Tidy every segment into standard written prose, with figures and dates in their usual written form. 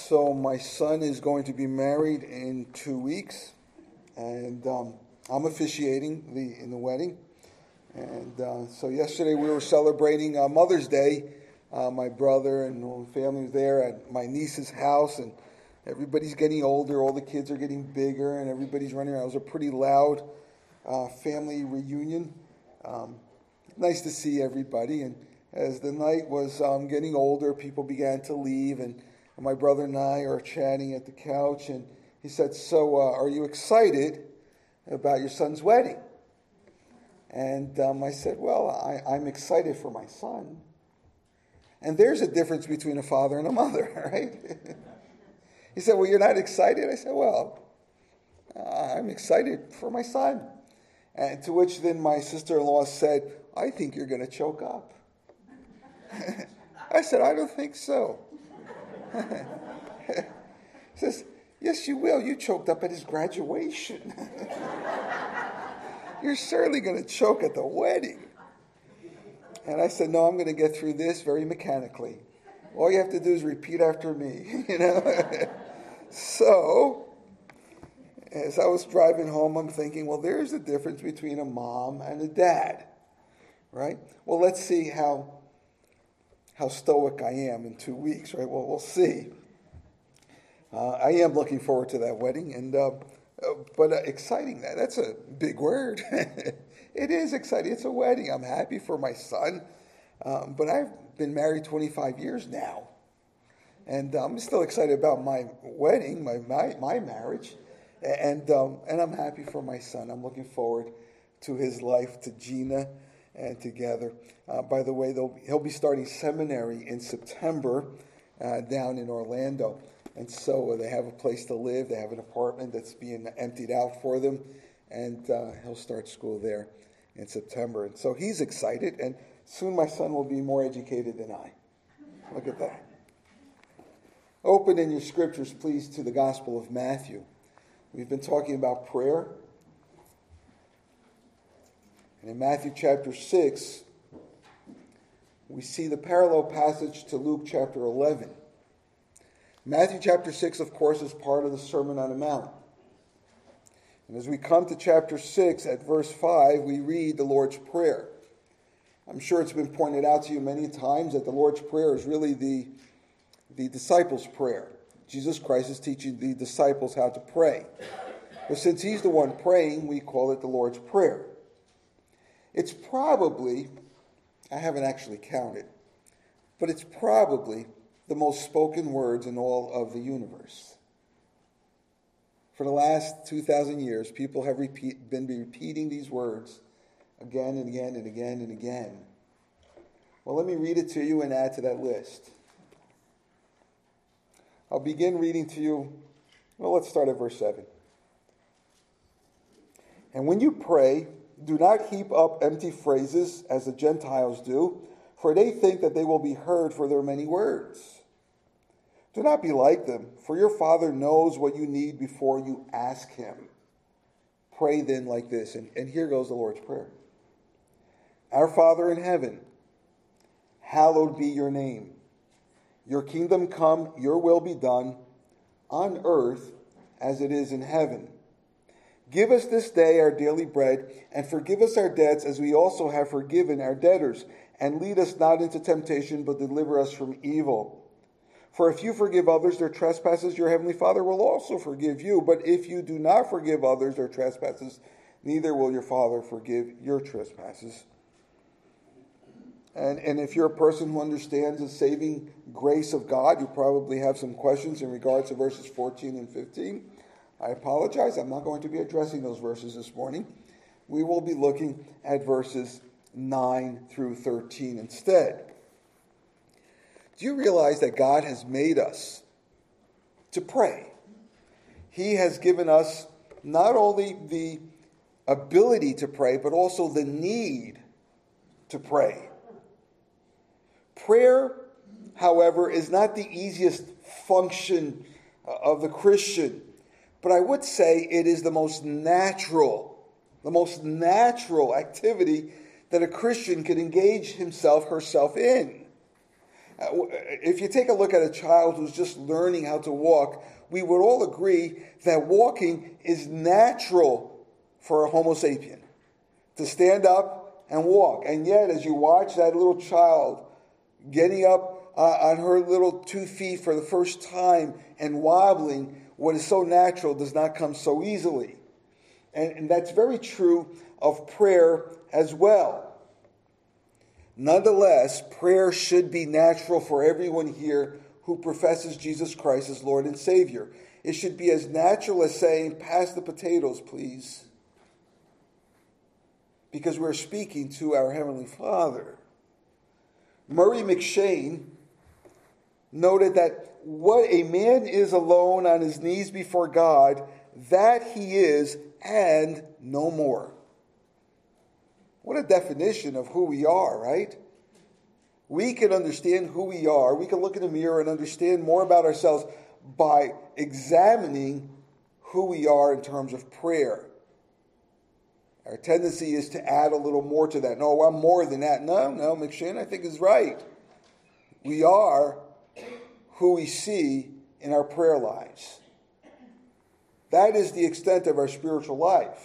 So my son is going to be married in 2 weeks, and I'm officiating in the wedding. And so yesterday we were celebrating Mother's Day. My brother and all the family was there at my niece's house, and everybody's getting older. All the kids are getting bigger, and everybody's running around. It was a pretty loud family reunion. Nice to see everybody. And as the night was getting older, people began to leave, and my brother and I are chatting at the couch, and he said, "So, are you excited about your son's wedding?" And I said, "Well, I'm excited for my son." And there's a difference between a father and a mother, right? He said, "Well, you're not excited?" I said, "Well, I'm excited for my son." And to which then my sister-in-law said, "I think you're going to choke up." I said, "I don't think so." He says, "Yes, you will. You choked up at his graduation." "You're certainly going to choke at the wedding." And I said, "No, I'm going to get through this very mechanically. All you have to do is repeat after me." So, as I was driving home, I'm thinking, well, there's a difference between a mom and a dad, right? Well, let's see how stoic I am in 2 weeks, right? Well, we'll see. I am looking forward to that wedding, and but exciting, that's a big word. It is exciting. It's a wedding. I'm happy for my son, but I've been married 25 years now, and I'm still excited about my wedding, my marriage, and I'm happy for my son. I'm looking forward to his life, to Gina, and together. By the way, he'll be starting seminary in September down in Orlando. And so they have a place to live. They have an apartment that's being emptied out for them. And he'll start school there in September. And so he's excited. And soon my son will be more educated than I. Look at that. Open in your scriptures, please, to the Gospel of Matthew. We've been talking about prayer. And in Matthew chapter 6, we see the parallel passage to Luke chapter 11. Matthew chapter 6, of course, is part of the Sermon on the Mount. And as we come to chapter 6 at verse 5, we read the Lord's Prayer. I'm sure it's been pointed out to you many times that the Lord's Prayer is really the disciples' prayer. Jesus Christ is teaching the disciples how to pray. But since he's the one praying, we call it the Lord's Prayer. It's probably, I haven't actually counted, but it's probably the most spoken words in all of the universe. For the last 2,000 years, people have been repeating these words again and again and again and again. Well, let me read it to you and add to that list. I'll begin reading to you, well, let's start at verse 7. "And when you pray, do not heap up empty phrases as the Gentiles do, for they think that they will be heard for their many words. Do not be like them, for your Father knows what you need before you ask him. Pray then like this." And here goes the Lord's Prayer. "Our Father in heaven, hallowed be your name. Your kingdom come, your will be done, on earth as it is in heaven. Give us this day our daily bread, and forgive us our debts as we also have forgiven our debtors. And lead us not into temptation, but deliver us from evil. For if you forgive others their trespasses, your heavenly Father will also forgive you. But if you do not forgive others their trespasses, neither will your Father forgive your trespasses." And if you're a person who understands the saving grace of God, you probably have some questions in regards to verses 14 and 15. I apologize. I'm not going to be addressing those verses this morning. We will be looking at verses 9 through 13 instead. Do you realize that God has made us to pray? He has given us not only the ability to pray, but also the need to pray. Prayer, however, is not the easiest function of the Christian, but I would say it is the most natural activity that a Christian can engage himself, herself in. If you take a look at a child who's just learning how to walk, we would all agree that walking is natural for a Homo sapien, to stand up and walk. And yet, as you watch that little child getting up on her little 2 feet for the first time and wobbling, what is so natural does not come so easily. And that's very true of prayer as well. Nonetheless, prayer should be natural for everyone here who professes Jesus Christ as Lord and Savior. It should be as natural as saying, "Pass the potatoes, please." Because we're speaking to our Heavenly Father. Murray McCheyne noted that what a man is alone on his knees before God, that he is, and no more. What a definition of who we are, right? We can understand who we are. We can look in the mirror and understand more about ourselves by examining who we are in terms of prayer. Our tendency is to add a little more to that. No, I'm more than that. No, McShane, I think is right. We are who we see in our prayer lives. That is the extent of our spiritual life.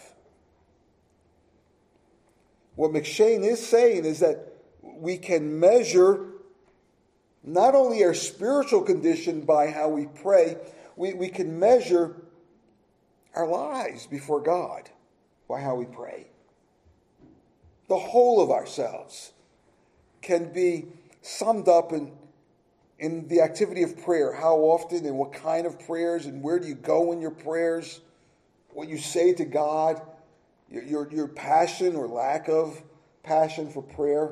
What McShane is saying is that we can measure not only our spiritual condition by how we pray, we can measure our lives before God by how we pray. The whole of ourselves can be summed up in the activity of prayer. How often and what kind of prayers, and where do you go in your prayers, what you say to God, your passion or lack of passion for prayer.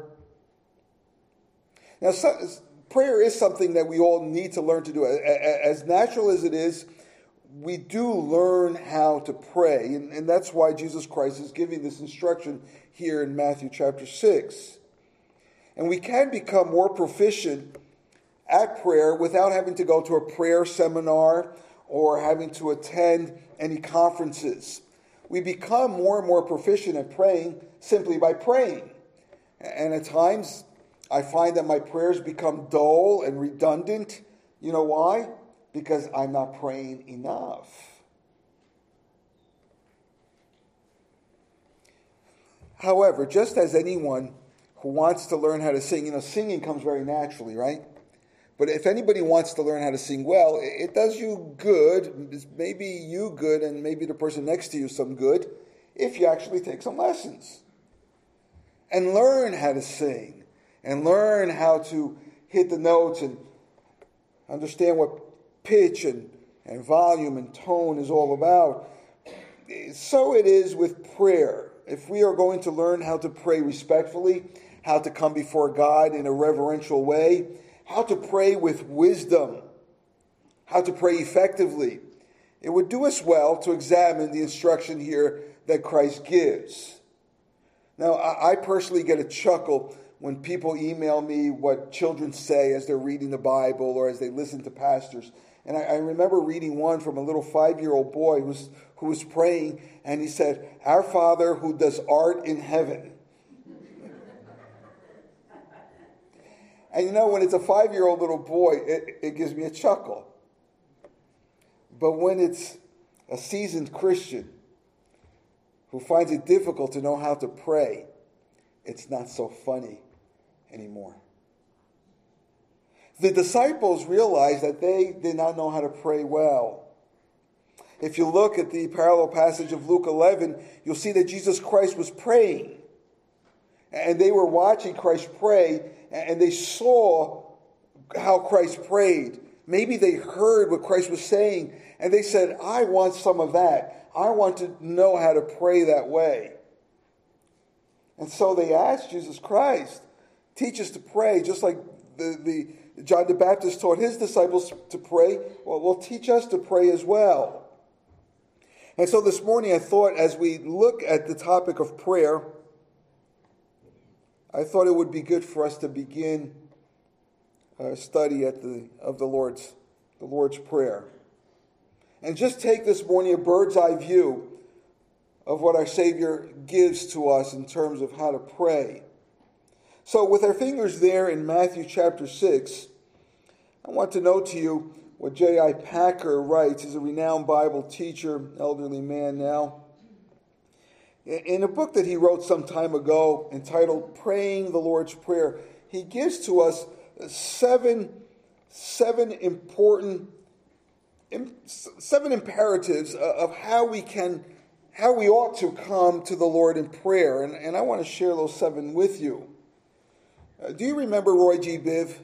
Now, prayer is something that we all need to learn to do. As natural as it is, we do learn how to pray. And that's why Jesus Christ is giving this instruction here in Matthew chapter 6. And we can become more proficient at prayer without having to go to a prayer seminar or having to attend any conferences. We become more and more proficient at praying simply by praying. And at times, I find that my prayers become dull and redundant. You know why? Because I'm not praying enough. However, just as anyone who wants to learn how to sing, singing comes very naturally, right? But if anybody wants to learn how to sing well, it does you good, maybe you good, and maybe the person next to you some good, if you actually take some lessons. And learn how to sing, and learn how to hit the notes, and understand what pitch and volume and tone is all about. So it is with prayer. If we are going to learn how to pray respectfully, how to come before God in a reverential way, how to pray with wisdom, how to pray effectively, it would do us well to examine the instruction here that Christ gives. Now, I personally get a chuckle when people email me what children say as they're reading the Bible or as they listen to pastors. And I remember reading one from a little 5-year-old boy who was praying, and he said, "Our Father who does art in heaven." And when it's a 5-year-old little boy, it gives me a chuckle. But when it's a seasoned Christian who finds it difficult to know how to pray, it's not so funny anymore. The disciples realized that they did not know how to pray well. If you look at the parallel passage of Luke 11, you'll see that Jesus Christ was praying. And they were watching Christ pray, and they saw how Christ prayed. Maybe they heard what Christ was saying, and they said, "I want some of that. I want to know how to pray that way." And so they asked Jesus Christ, "Teach us to pray," just like the John the Baptist taught his disciples to pray. Well, teach us to pray as well. And so this morning I thought, as we look at the topic of prayer, I thought it would be good for us to begin our study of the Lord's Prayer. And just take this morning a bird's eye view of what our Savior gives to us in terms of how to pray. So with our fingers there in Matthew chapter 6, I want to note to you what J.I. Packer writes. He's a renowned Bible teacher, elderly man now. In a book that he wrote some time ago entitled Praying the Lord's Prayer, he gives to us seven imperatives of how we ought to come to the Lord in prayer. And I want to share those 7 with you. Do you remember Roy G. Biv?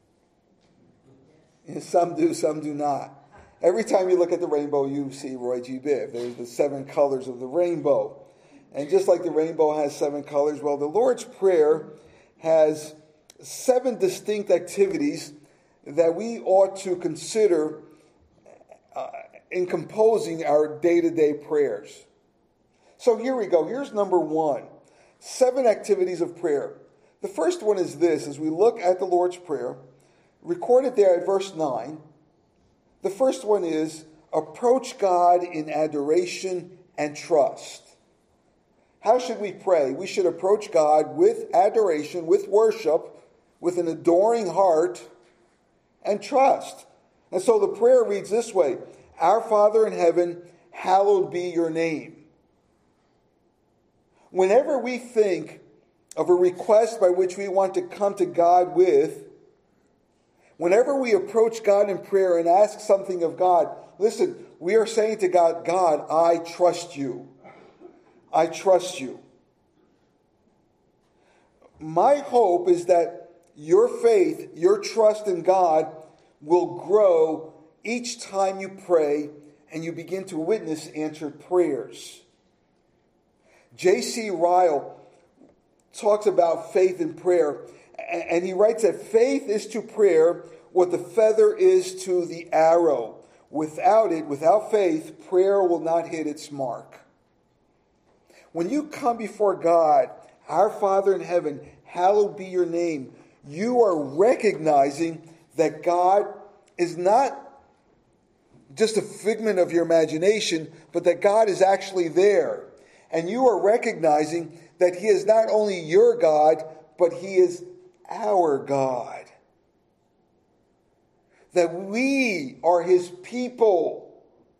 Some do, some do not. Every time you look at the rainbow, you see Roy G. Biv. There's the 7 colors of the rainbow. And just like the rainbow has 7 colors, well, the Lord's Prayer has 7 distinct activities that we ought to consider in composing our day-to-day prayers. So here we go. Here's number 1. 7 activities of prayer. The first one is this. As we look at the Lord's Prayer, recorded there at verse 9, the first one is, approach God in adoration and trust. How should we pray? We should approach God with adoration, with worship, with an adoring heart, and trust. And so the prayer reads this way: Our Father in heaven, hallowed be your name. Whenever we think of a request by which we want to come to God with, whenever we approach God in prayer and ask something of God, listen, we are saying to God, God, I trust you. I trust you. My hope is that your faith, your trust in God will grow each time you pray and you begin to witness answered prayers. J.C. Ryle talks about faith in prayer, and he writes that faith is to prayer what the feather is to the arrow. Without it, without faith, prayer will not hit its mark. When you come before God, our Father in heaven, hallowed be your name, you are recognizing that God is not just a figment of your imagination, but that God is actually there. And you are recognizing that He is not only your God, but He is our God. That we are His people.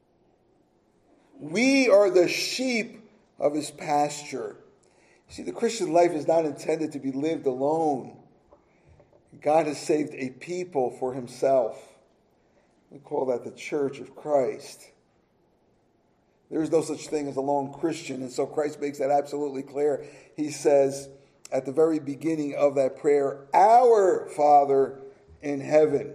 We are the sheep of His pasture. See, the Christian life is not intended to be lived alone. God has saved a people for Himself. We call that the Church of Christ. There is no such thing as a lone Christian, and so Christ makes that absolutely clear. He says at the very beginning of that prayer, Our Father in heaven.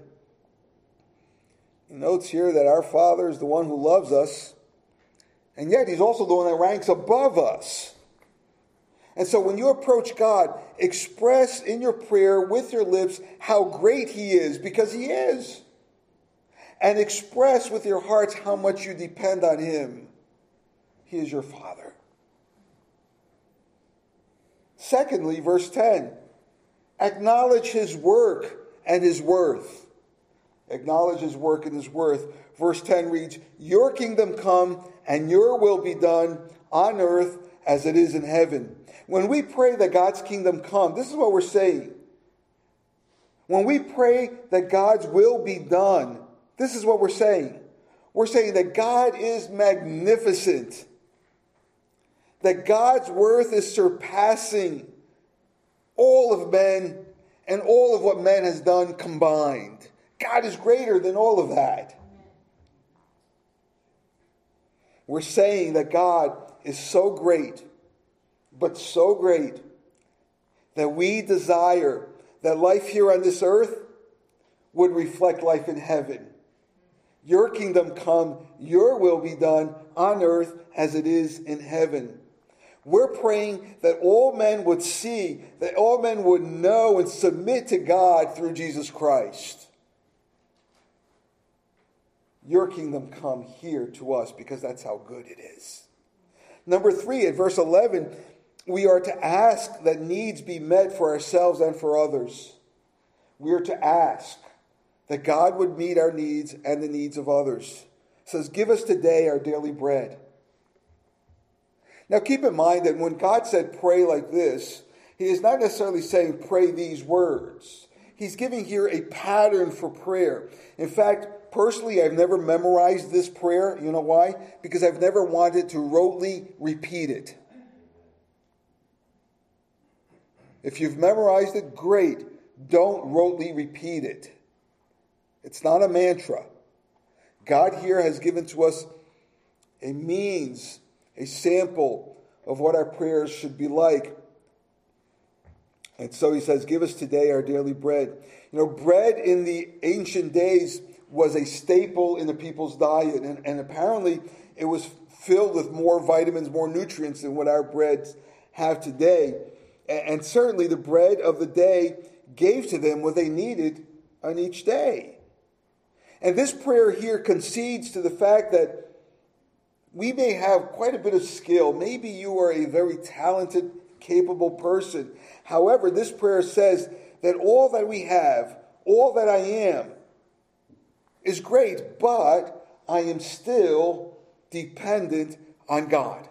He notes here that our Father is the one who loves us, and yet He's also the one that ranks above us. And so when you approach God, express in your prayer with your lips how great He is, because He is. And express with your hearts how much you depend on Him. He is your Father. Secondly, verse 10, acknowledge His work and His worth. Acknowledge His work and His worth. Verse 10 reads, Your kingdom come and your will be done on earth as it is in heaven. When we pray that God's kingdom come, this is what we're saying. When we pray that God's will be done, this is what we're saying. We're saying that God is magnificent. That God's worth is surpassing all of men and all of what man has done combined. God is greater than all of that. We're saying that God is so great, but so great, that we desire that life here on this earth would reflect life in heaven. Your kingdom come, your will be done on earth as it is in heaven. We're praying that all men would see, that all men would know and submit to God through Jesus Christ. Your kingdom come here to us because that's how good it is. Number 3, at verse 11, we are to ask that needs be met for ourselves and for others. We are to ask that God would meet our needs and the needs of others. It says, give us today our daily bread. Now keep in mind that when God said pray like this, He is not necessarily saying pray these words. he's giving here a pattern for prayer. In fact, personally, I've never memorized this prayer. You know why? Because I've never wanted to rotely repeat it. If you've memorized it, great. Don't rotely repeat it. It's not a mantra. God here has given to us a means, a sample of what our prayers should be like. And so he says, give us today our daily bread. You know, bread in the ancient days was a staple in the people's diet. And apparently it was filled with more vitamins, more nutrients than what our breads have today. And certainly the bread of the day gave to them what they needed on each day. And this prayer here concedes to the fact that we may have quite a bit of skill. Maybe you are a very talented, capable person. However, this prayer says that all that we have, all that I am, is great, but I am still dependent on God.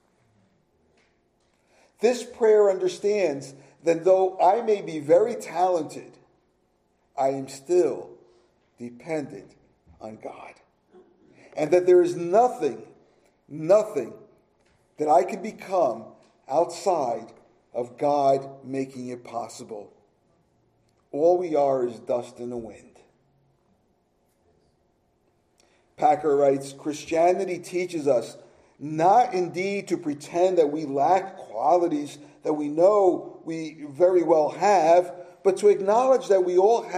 This prayer understands that though I may be very talented, I am still dependent on God. And that there is nothing that I can become outside of God making it possible. All we are is dust in the wind. Packer writes, Christianity teaches us not indeed to pretend that we lack qualities that we know we very well have, but to acknowledge that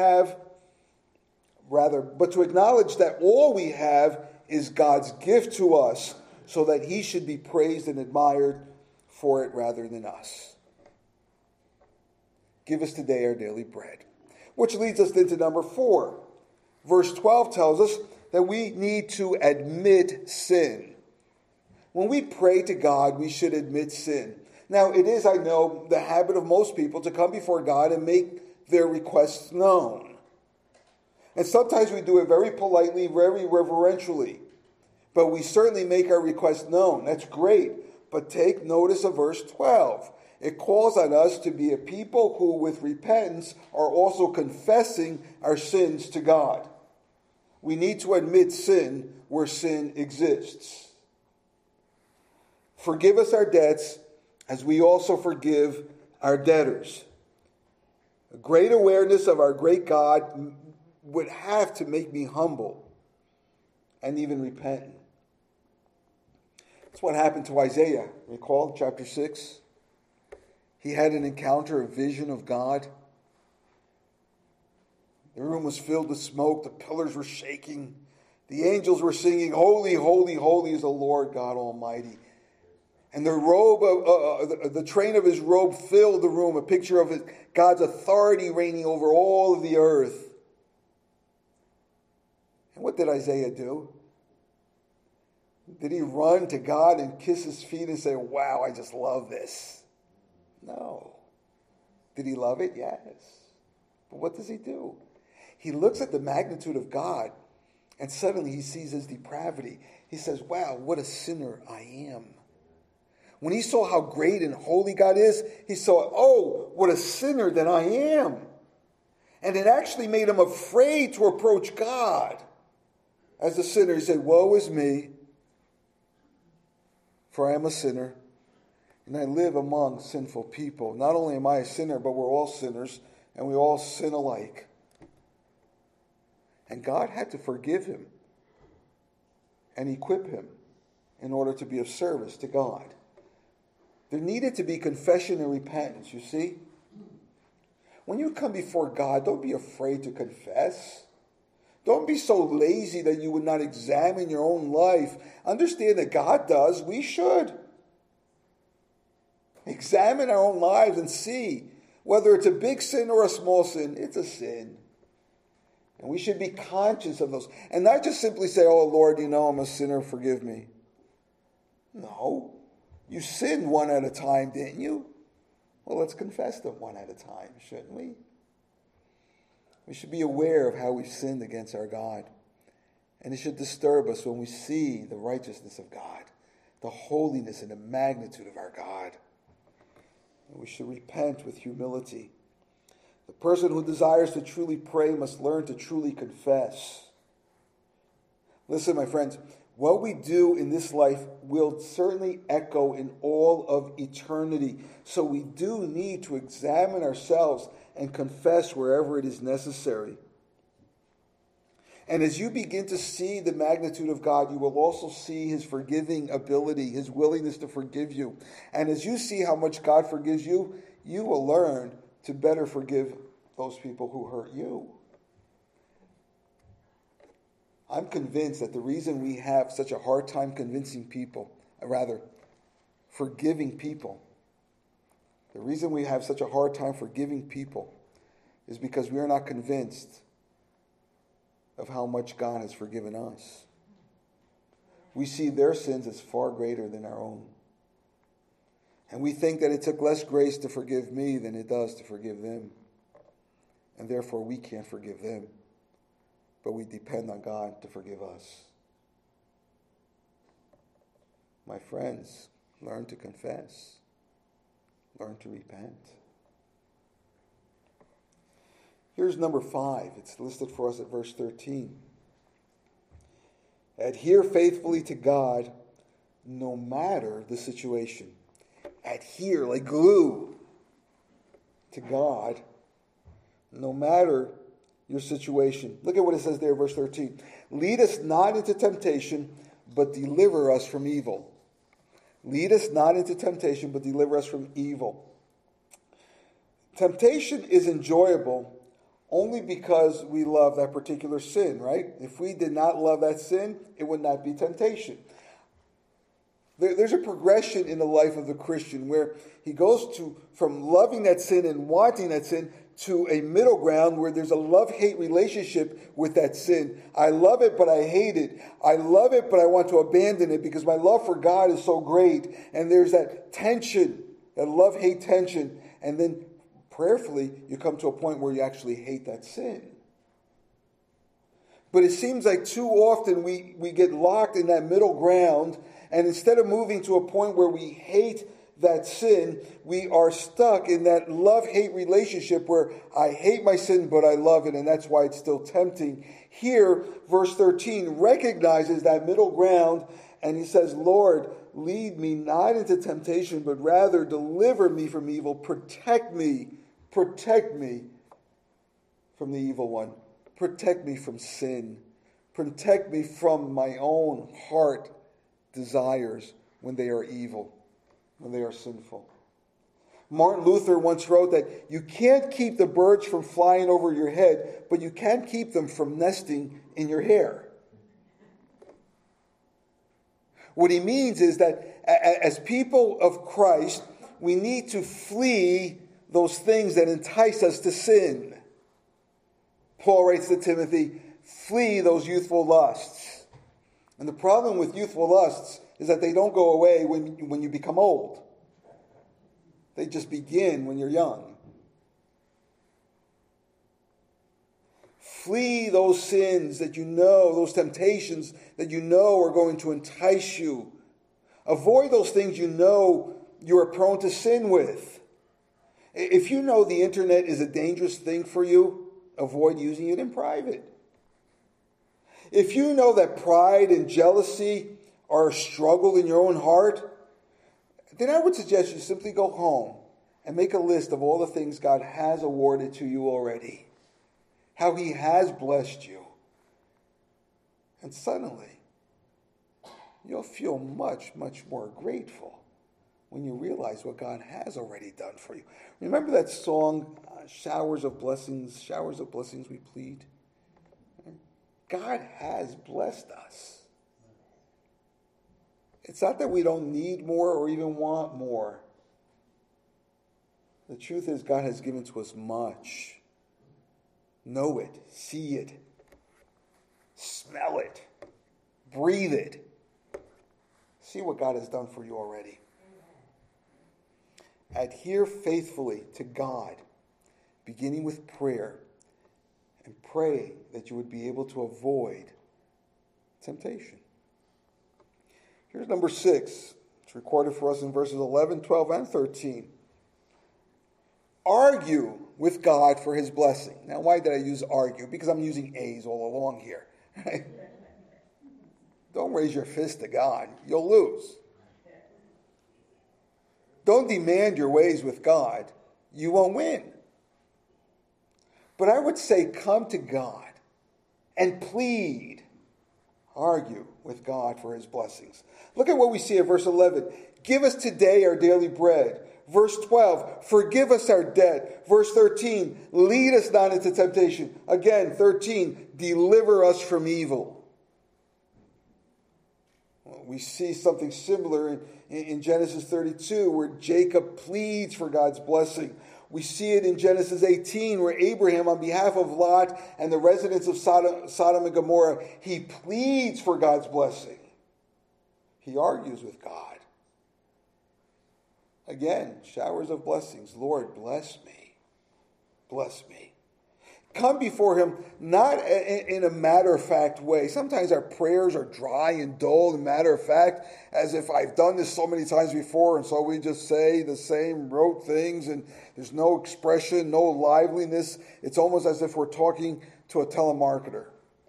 all we have is God's gift to us, so that he should be praised and admired for it rather than us. Give us today our daily bread. Which leads us into number 4. Verse 12 tells us that we need to admit sin. When we pray to God, we should admit sin. Now, it is, I know, the habit of most people to come before God and make their requests known. And sometimes we do it very politely, very reverentially. But we certainly make our requests known. That's great. But take notice of verse 12. It calls on us to be a people who, with repentance, are also confessing our sins to God. We need to admit sin where sin exists. Forgive us our debts as we also forgive our debtors. A great awareness of our great God would have to make me humble and even repentant. That's what happened to Isaiah. Recall chapter 6? He had an encounter, a vision of God. The room was filled with smoke. The pillars were shaking. The angels were singing, Holy, holy, holy is the Lord God Almighty. And the robe, the train of his robe filled the room, a picture of God's authority reigning over all of the earth. And what did Isaiah do? Did he run to God and kiss his feet and say, wow, I just love this? No. Did he love it? Yes. But what does he do? He looks at the magnitude of God, and suddenly he sees his depravity. He says, wow, what a sinner I am. When he saw how great and holy God is, he saw, oh, what a sinner that I am. And it actually made him afraid to approach God. As a sinner, he said, woe is me, for I am a sinner, and I live among sinful people. Not only am I a sinner, but we're all sinners, and we all sin alike. And God had to forgive him and equip him in order to be of service to God. There needed to be confession and repentance, you see. When you come before God, don't be afraid to confess. Don't be so lazy that you would not examine your own life. Understand that God does. We should. Examine our own lives and see whether it's a big sin or a small sin. It's a sin. And we should be conscious of those. And not just simply say, oh, Lord, you know I'm a sinner, forgive me. No. You sinned one at a time, didn't you? Well, let's confess them one at a time, shouldn't we? We should be aware of how we've sinned against our God. And it should disturb us when we see the righteousness of God, the holiness and the magnitude of our God. And we should repent with humility. The person who desires to truly pray must learn to truly confess. Listen, my friends, what we do in this life will certainly echo in all of eternity. So we do need to examine ourselves and confess wherever it is necessary. And as you begin to see the magnitude of God, you will also see his forgiving ability, his willingness to forgive you. And as you see how much God forgives you, you will learn to better forgive those people who hurt you. I'm convinced that the reason we have such a hard time forgiving people, the reason we have such a hard time forgiving people is because we are not convinced of how much God has forgiven us. We see their sins as far greater than our own. And we think that it took less grace to forgive me than it does to forgive them. And therefore we can't forgive them. But we depend on God to forgive us. My friends, learn to confess. Learn to repent. Here's number 5. It's listed for us at verse 13. Adhere faithfully to God no matter the situation. Adhere like glue to God no matter your situation. Look at what it says there, verse 13. Lead us not into temptation, but deliver us from evil. Lead us not into temptation, but deliver us from evil. Temptation is enjoyable only because we love that particular sin, right? If we did not love that sin, it would not be temptation. There's a progression in the life of the Christian where he goes from loving that sin and wanting that sin to a middle ground where there's a love-hate relationship with that sin. I love it, but I hate it. I love it, but I want to abandon it because my love for God is so great. And there's that tension, that love-hate tension. And then prayerfully, you come to a point where you actually hate that sin. But it seems like too often we get locked in that middle ground, and instead of moving to a point where we hate that sin, we are stuck in that love-hate relationship where I hate my sin, but I love it, and that's why it's still tempting. Here, verse 13 recognizes that middle ground, and he says, Lord, lead me not into temptation, but rather deliver me from evil. Protect me from the evil one. Protect me from sin. Protect me from my own heart desires when they are evil, when they are sinful. Martin Luther once wrote that you can't keep the birds from flying over your head, but you can keep them from nesting in your hair. What he means is that as people of Christ, we need to flee those things that entice us to sin. Paul writes to Timothy, flee those youthful lusts. And the problem with youthful lusts is that they don't go away when you become old. They just begin when you're young. Flee those sins that you know, those temptations that you know are going to entice you. Avoid those things you know you are prone to sin with. If you know the internet is a dangerous thing for you, avoid using it in private. If you know that pride and jealousy are a struggle in your own heart, then I would suggest you simply go home and make a list of all the things God has awarded to you already. How he has blessed you. And suddenly, you'll feel much, much more grateful when you realize what God has already done for you. Remember that song, showers of blessings we plead? God has blessed us. It's not that we don't need more or even want more. The truth is God has given to us much. Know it, see it, smell it, breathe it. See what God has done for you already. Adhere faithfully to God, beginning with prayer, and pray that you would be able to avoid temptation. Here's number 6. It's recorded for us in verses 11, 12, and 13. argue with God for his blessing. Now, why did I use argue? Because I'm using A's all along here. Right? Don't raise your fist to God. You'll lose. Don't demand your ways with God. You won't win. But I would say come to God and plead, argue with God for his blessings. Look at what we see at verse 11. Give us today our daily bread. Verse 12, forgive us our debt. Verse 13, lead us not into temptation. Again, 13, deliver us from evil. Well, we see something similar in Genesis 32 where Jacob pleads for God's blessing. We see it in Genesis 18 where Abraham, on behalf of Lot and the residents of Sodom and Gomorrah, he pleads for God's blessing. He argues with God. Again, showers of blessings. Lord, bless me. Bless me. Come before him not in a matter-of-fact way. Sometimes our prayers are dry and dull and matter-of-fact, as if I've done this so many times before, and so we just say the same rote things, and there's no expression, no liveliness. It's almost as if we're talking to a telemarketer.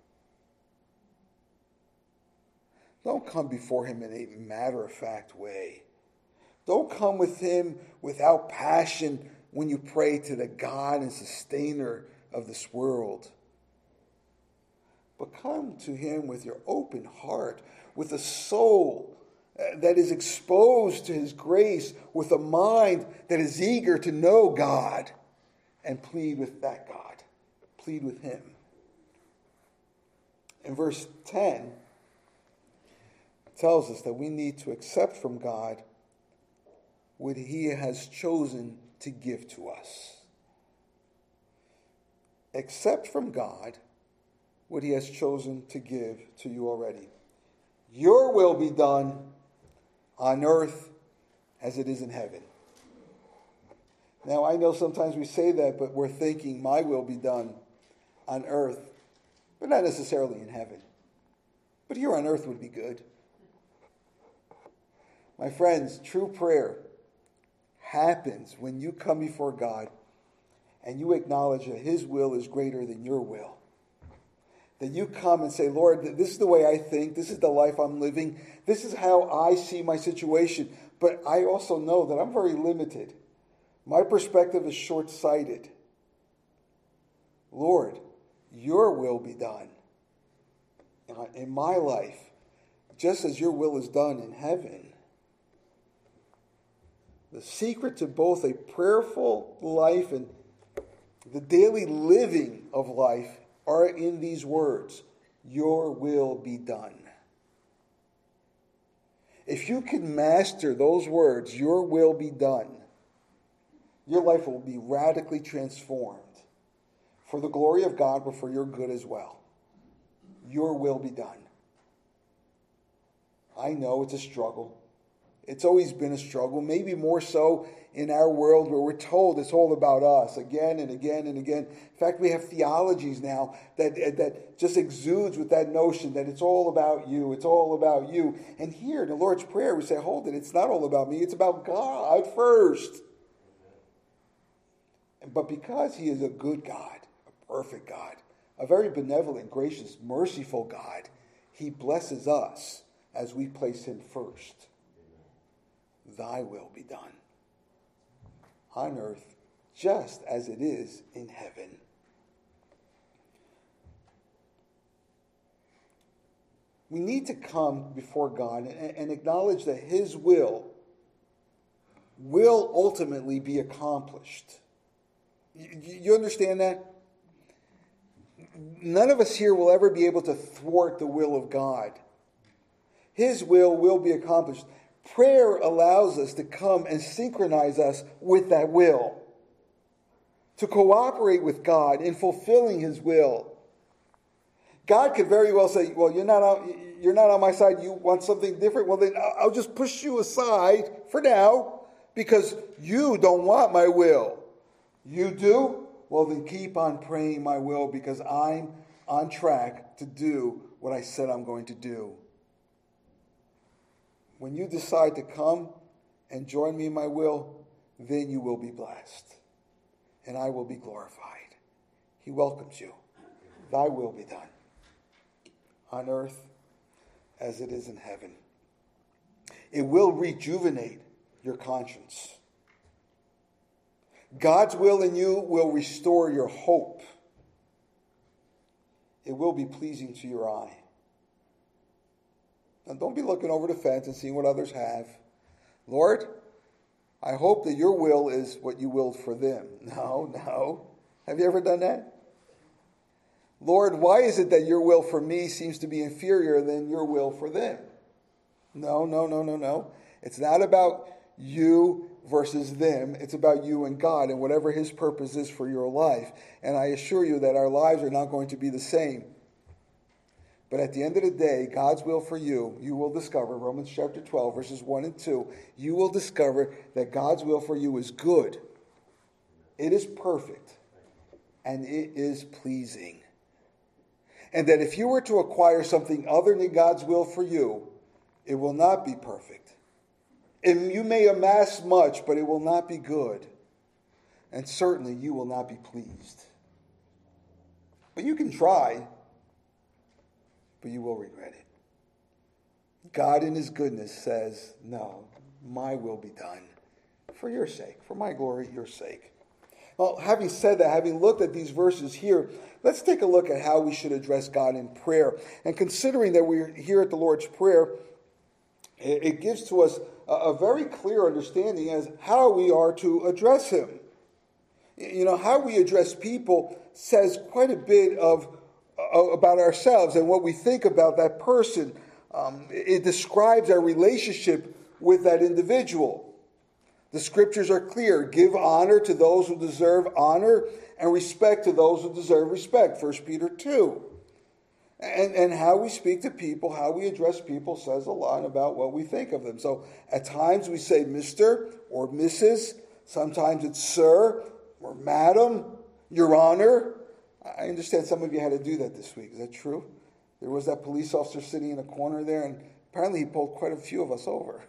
Don't come before him in a matter-of-fact way. Don't come with him without passion when you pray to the God and sustainer of this world. But come to him with your open heart, with a soul that is exposed to his grace, with a mind that is eager to know God, and plead with that God. Plead with him. In verse 10, it tells us that we need to accept from God what he has chosen to give to us. Accept from God what he has chosen to give to you already. Your will be done on earth as it is in heaven. Now, I know sometimes we say that, but we're thinking my will be done on earth, but not necessarily in heaven. But here on earth would be good. My friends, true prayer happens when you come before God and you acknowledge that his will is greater than your will. That you come and say, Lord, this is the way I think, this is the life I'm living, this is how I see my situation, but I also know that I'm very limited. My perspective is short-sighted. Lord, your will be done in my life, just as your will is done in heaven. The secret to both a prayerful life and the daily living of life are in these words, your will be done. If you can master those words, your will be done, your life will be radically transformed for the glory of God, but for your good as well. Your will be done. I know it's a struggle. It's always been a struggle, maybe more so in our world where we're told it's all about us again and again and again. In fact, we have theologies now that just exudes with that notion that it's all about you, it's all about you. And here in the Lord's Prayer, we say, hold it, it's not all about me, it's about God first. But because he is a good God, a perfect God, a very benevolent, gracious, merciful God, he blesses us as we place him first. Thy will be done on earth just as it is in heaven. We need to come before God and acknowledge that his will ultimately be accomplished. You understand that? None of us here will ever be able to thwart the will of God. His will be accomplished. Prayer allows us to come and synchronize us with that will, to cooperate with God in fulfilling his will. God could very well say, well, you're not on my side, you want something different? Well, then I'll just push you aside for now because you don't want my will. You do? Well, then keep on praying my will because I'm on track to do what I said I'm going to do. When you decide to come and join me in my will, then you will be blessed. and I will be glorified. He welcomes you. Thy will be done on earth as it is in heaven. It will rejuvenate your conscience. God's will in you will restore your hope. It will be pleasing to your eye. Now, don't be looking over the fence and seeing what others have. Lord, I hope that your will is what you willed for them. No. Have you ever done that? Lord, why is it that your will for me seems to be inferior than your will for them? No. It's not about you versus them. It's about you and God and whatever his purpose is for your life. And I assure you that our lives are not going to be the same. But at the end of the day, God's will for you, you will discover, Romans chapter 12, verses 1 and 2, you will discover that God's will for you is good. It is perfect. And it is pleasing. And that if you were to acquire something other than God's will for you, it will not be perfect. And you may amass much, but it will not be good. And certainly you will not be pleased. But you can try, but you will regret it. God in his goodness says, no, my will be done for your sake, for my glory, your sake. Well, having said that, having looked at these verses here, let's take a look at how we should address God in prayer. And considering that we're here at the Lord's Prayer, it gives to us a very clear understanding as how we are to address him. You know, how we address people says quite a bit about ourselves and what we think about that person. It describes our relationship with that individual. The scriptures are clear. Give honor to those who deserve honor and respect to those who deserve respect. 1 Peter 2. And how we speak to people, how we address people says a lot about what we think of them. So at times we say Mr. or Mrs. Sometimes it's Sir or Madam, Your Honor. I understand some of you had to do that this week. Is that true? There was that police officer sitting in a corner there, and apparently he pulled quite a few of us over.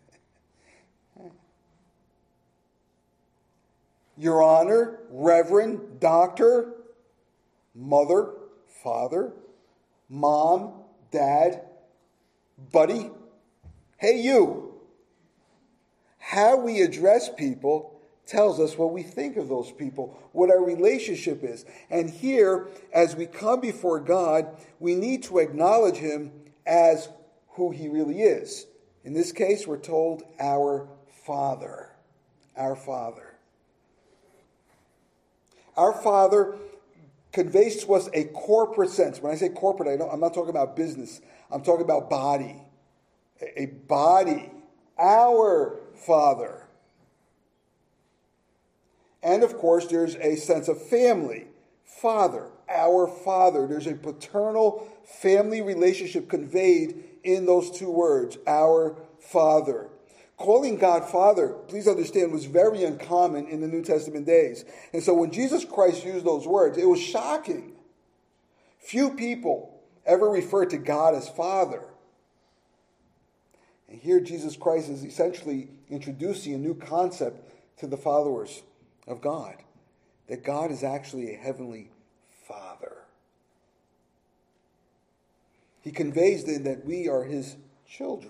Your Honor, Reverend, Doctor, Mother, Father, Mom, Dad, Buddy. Hey, you. How we address people tells us what we think of those people, what our relationship is. And here, as we come before God, we need to acknowledge him as who he really is. In this case, we're told our Father. Our Father. Our Father conveys to us a corporate sense. When I say corporate, I'm not talking about business. I'm talking about body. A body. Our Father. And of course, there's a sense of family. Father. Our Father. There's a paternal family relationship conveyed in those two words. Our Father. Calling God Father, please understand, was very uncommon in the New Testament days. And so when Jesus Christ used those words, it was shocking. Few people ever refer to God as Father. And here Jesus Christ is essentially introducing a new concept to the followers of God. That God is actually a heavenly Father. He conveys then that we are his children.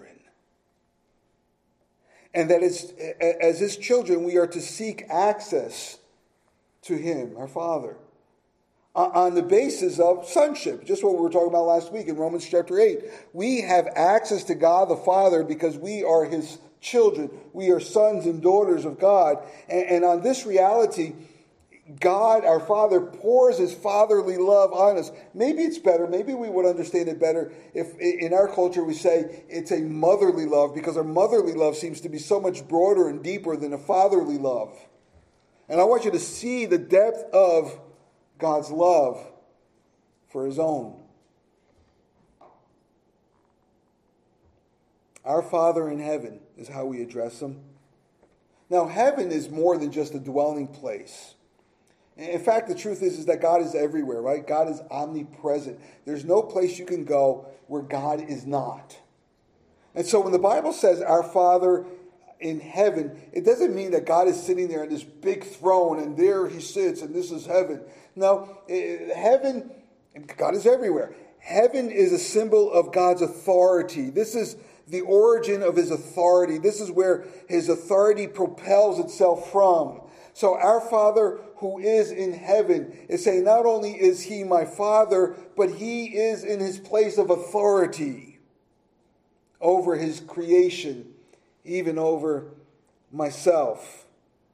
And that as his children, we are to seek access to him, our Father, on the basis of sonship. Just what we were talking about last week in Romans chapter 8. We have access to God the Father because we are his children. We are sons and daughters of God. And on this reality, God, our Father, pours his fatherly love on us. Maybe it's better, maybe we would understand it better if in our culture we say it's a motherly love, because our motherly love seems to be so much broader and deeper than a fatherly love. And I want you to see the depth of God's love for his own. Our Father in heaven is how we address him. Now, heaven is more than just a dwelling place. In fact, the truth is that God is everywhere, right? God is omnipresent. There's no place you can go where God is not. And so when the Bible says our Father in heaven, it doesn't mean that God is sitting there on this big throne and there he sits and this is heaven. No, heaven, God is everywhere. Heaven is a symbol of God's authority. This is the origin of his authority. This is where his authority propels itself from. So our Father who is in heaven is saying not only is he my Father, but he is in his place of authority over his creation, even over myself.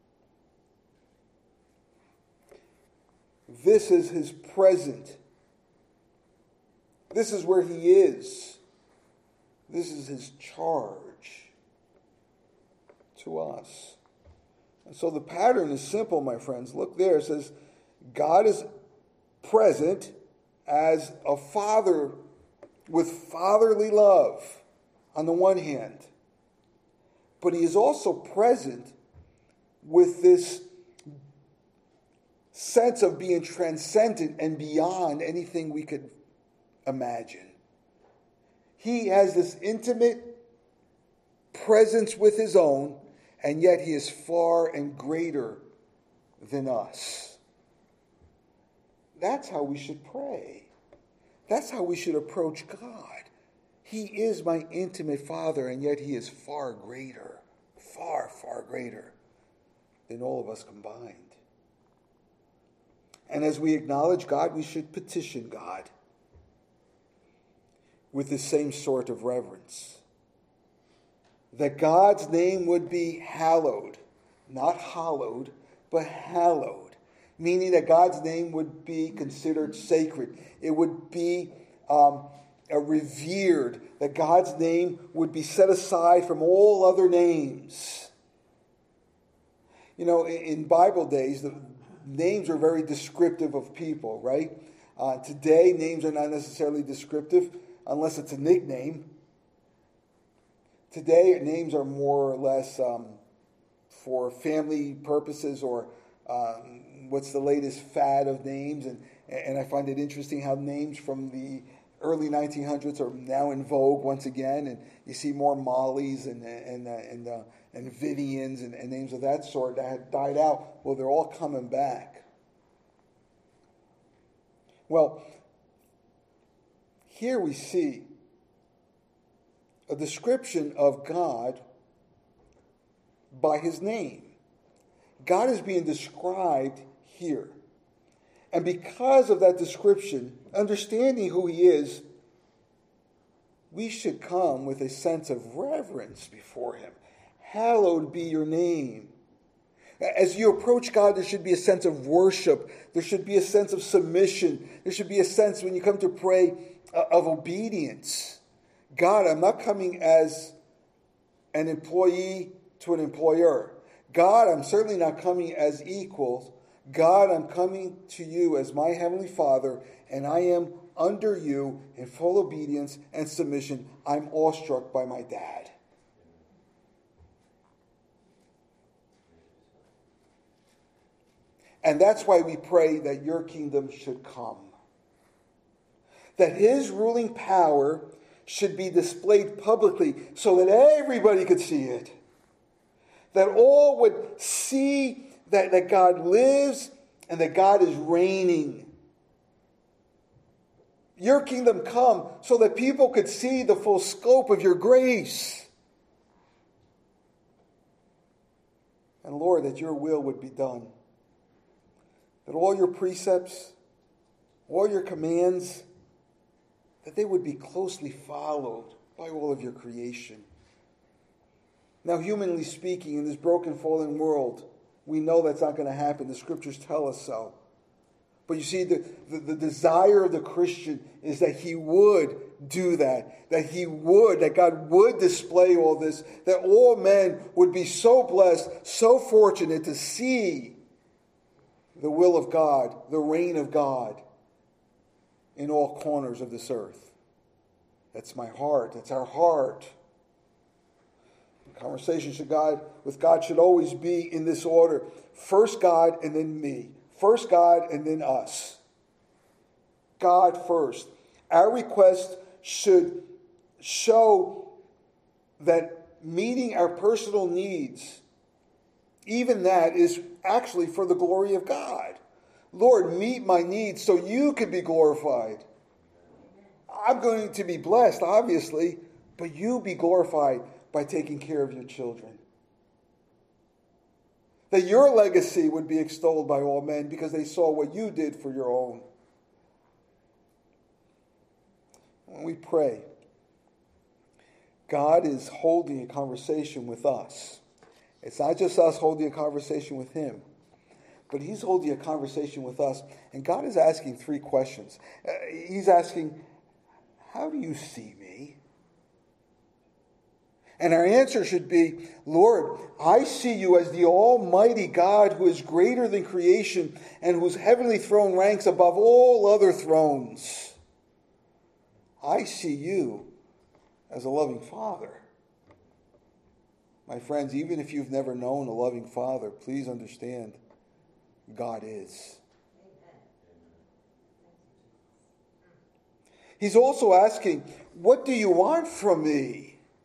This is his present. This is where he is. This is his charge to us. And so the pattern is simple, my friends. Look there. It says, God is present as a father with fatherly love on the one hand. But he is also present with this sense of being transcendent and beyond anything we could imagine. He has this intimate presence with his own, and yet he is far and greater than us. That's how we should pray. That's how we should approach God. He is my intimate Father, and yet he is far greater, far, far greater than all of us combined. And as we acknowledge God, we should petition God with the same sort of reverence. That God's name would be hallowed, not hollowed, but hallowed, meaning that God's name would be considered sacred. It would be revered, that God's name would be set aside from all other names. You know, in Bible days, the names are very descriptive of people, right? Today, names are not necessarily descriptive unless it's a nickname. Today, names are more or less for family purposes or what's the latest fad of names. And I find it interesting how names from the early 1900s are now in vogue once again. And you see more Mollys and Vivians and names of that sort that had died out. Well, they're all coming back. Well, here we see a description of God by his name. God is being described here. And because of that description, understanding who he is, we should come with a sense of reverence before him. Hallowed be your name. As you approach God, there should be a sense of worship. There should be a sense of submission. There should be a sense, when you come to pray, of obedience. God, I'm not coming as an employee to an employer. God, I'm certainly not coming as equals. God, I'm coming to you as my Heavenly Father, and I am under you in full obedience and submission. I'm awestruck by my dad. And that's why we pray that your kingdom should come. That his ruling power should be displayed publicly so that everybody could see it. That all would see that God lives and that God is reigning. Your kingdom come so that people could see the full scope of your grace. And Lord, that your will would be done. That all your precepts, all your commands, that they would be closely followed by all of your creation. Now, humanly speaking, in this broken, fallen world, we know that's not going to happen. The scriptures tell us so. But you see, the desire of the Christian is that he would do that. That God would display all this. That all men would be so blessed, so fortunate to see the will of God, the reign of God in all corners of this earth. That's my heart. That's our heart. The conversation with God should always be in this order. First God and then me. First God and then us. God first. Our request should show that meeting our personal needs, even that is actually for the glory of God. Lord, meet my needs so you can be glorified. I'm going to be blessed, obviously, but you be glorified by taking care of your children. That your legacy would be extolled by all men because they saw what you did for your own. When we pray, God is holding a conversation with us. It's not just us holding a conversation with him, but he's holding a conversation with us. And God is asking three questions. He's asking, how do you see me? And our answer should be, Lord, I see you as the Almighty God who is greater than creation and whose heavenly throne ranks above all other thrones. I see you as a loving Father. My friends, even if you've never known a loving Father, please understand, God is. He's also asking, what do you want from me?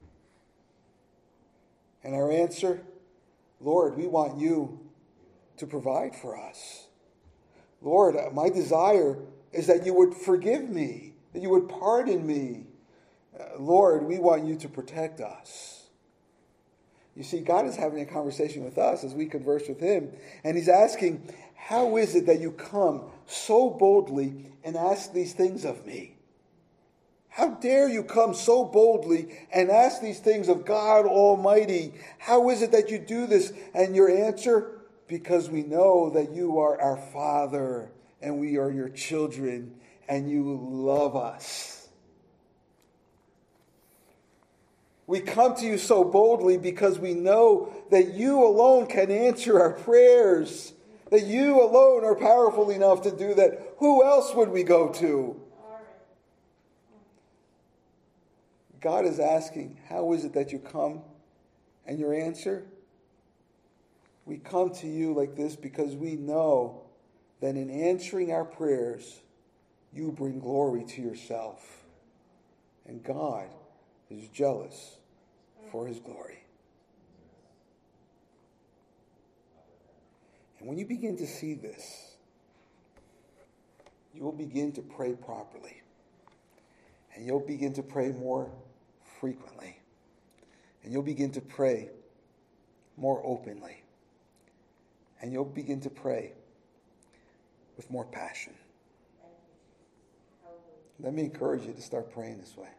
And our answer, Lord, we want you to provide for us. Lord, my desire is that you would forgive me, that you would pardon me. Lord, we want you to protect us. You see, God is having a conversation with us as we converse with him. And he's asking, how is it that you come so boldly and ask these things of me? How dare you come so boldly and ask these things of God Almighty? How is it that you do this? And your answer, because we know that you are our Father and we are your children and you love us. We come to you so boldly because we know that you alone can answer our prayers, that you alone are powerful enough to do that. Who else would we go to? God is asking, how is it that you come? And your answer? We come to you like this because we know that in answering our prayers, you bring glory to yourself. And God is jealous for his glory. And when you begin to see this, you will begin to pray properly. And you'll begin to pray more frequently. And you'll begin to pray more openly. And you'll begin to pray with more passion. Let me encourage you to start praying this way.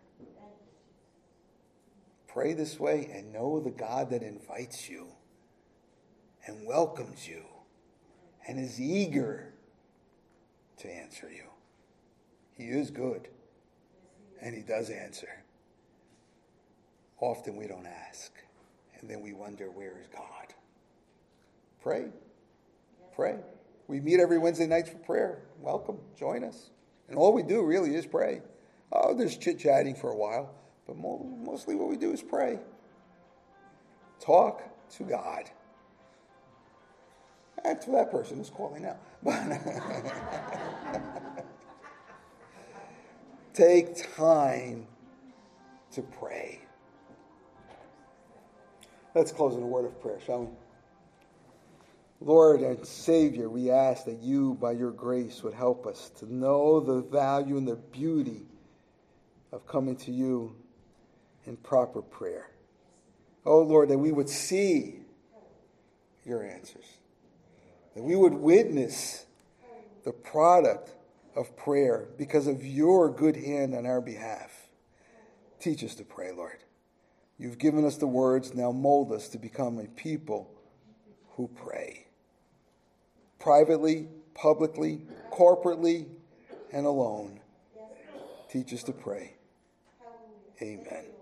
Pray this way and know the God that invites you and welcomes you and is eager to answer you. He is good and he does answer. Often we don't ask and then we wonder, where is God? Pray. Pray. We meet every Wednesday night for prayer. Welcome. Join us. And all we do really is pray. Oh, there's chit-chatting for a while. But mostly what we do is pray. Talk to God. And to that person who's calling now. Take time to pray. Let's close in a word of prayer, shall we? Lord and Savior, we ask that you, by your grace, would help us to know the value and the beauty of coming to you in proper prayer. Oh, Lord, that we would see your answers. That we would witness the product of prayer because of your good hand on our behalf. Teach us to pray, Lord. You've given us the words, now mold us to become a people who pray. Privately, publicly, corporately, and alone. Teach us to pray. Amen.